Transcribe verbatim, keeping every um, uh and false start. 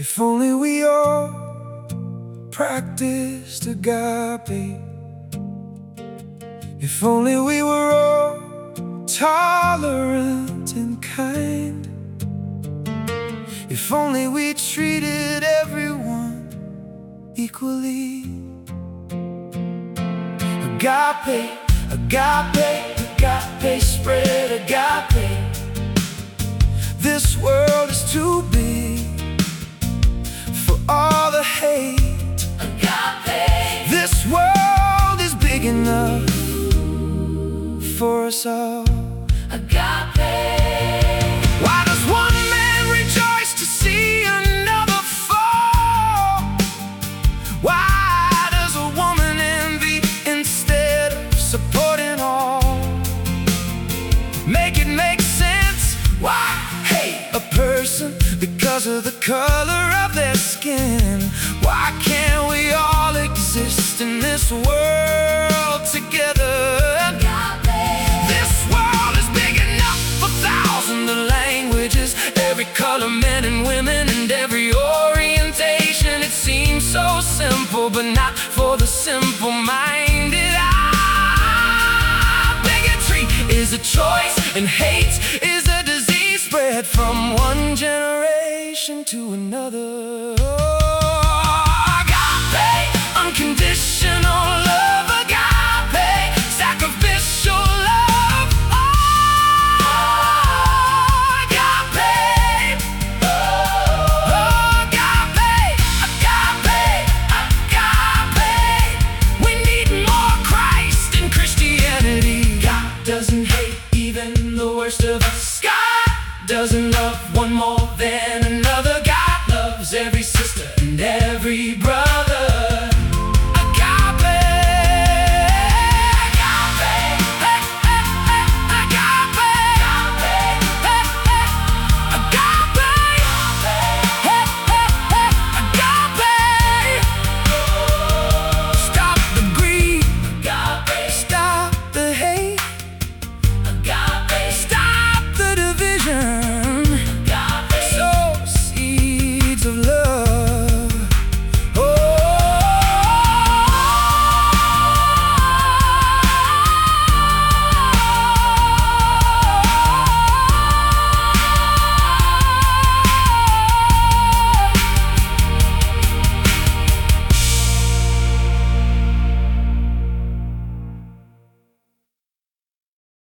If only we all practiced agape. If only we were all tolerant and kind. If only we treated everyone equally. Agape, agape, agape, spread agape. This world is too big for all the hate. Agape. This world is big enough for us all. Agape. Why does one man rejoice to see another fall? Why does a woman envy instead of supporting all? Make it make sense. Why hate a person because of the color of their skin? Why can't we all exist in this world together? This world is big enough for thousands of languages, every color, men and women, and every orientation. It seems so simple, but not for the simple-minded. Ah, bigotry is a choice, and hate is a disease spread from one generation to another.